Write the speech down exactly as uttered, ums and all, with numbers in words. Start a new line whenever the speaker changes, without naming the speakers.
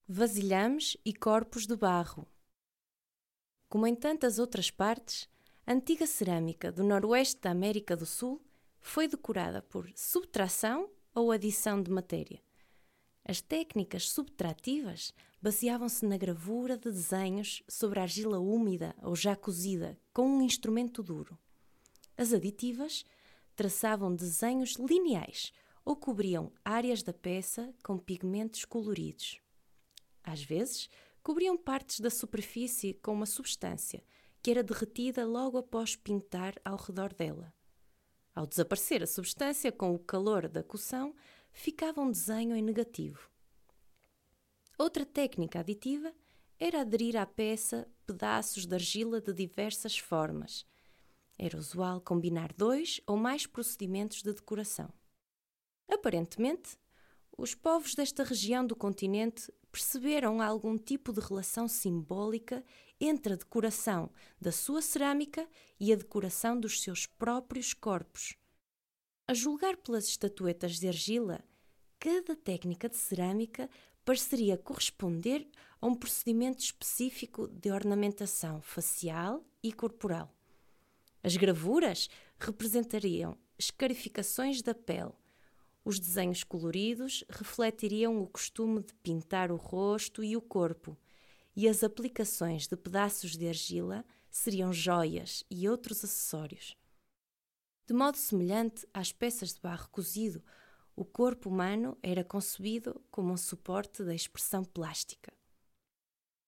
vasilhames e corpos de barro. Como em tantas outras partes, a antiga cerâmica do noroeste da América do Sul foi decorada por subtração ou adição de matéria. As técnicas subtrativas baseavam-se na gravura de desenhos sobre argila úmida ou já cozida com um instrumento duro. As aditivas traçavam desenhos lineais ou cobriam áreas da peça com pigmentos coloridos. Às vezes, cobriam partes da superfície com uma substância que era derretida logo após pintar ao redor dela. Ao desaparecer a substância com o calor da cocção, ficava um desenho em negativo. Outra técnica aditiva era aderir à peça pedaços de argila de diversas formas. Era usual combinar dois ou mais procedimentos de decoração. Aparentemente, os povos desta região do continente perceberam algum tipo de relação simbólica entre a decoração da sua cerâmica e a decoração dos seus próprios corpos. A julgar pelas estatuetas de argila, cada técnica de cerâmica pareceria corresponder a um procedimento específico de ornamentação facial e corporal. As gravuras representariam escarificações da pele. Os desenhos coloridos refletiriam o costume de pintar o rosto e o corpo, e as aplicações de pedaços de argila seriam joias e outros acessórios. De modo semelhante às peças de barro cozido, o corpo humano era concebido como um suporte da expressão plástica.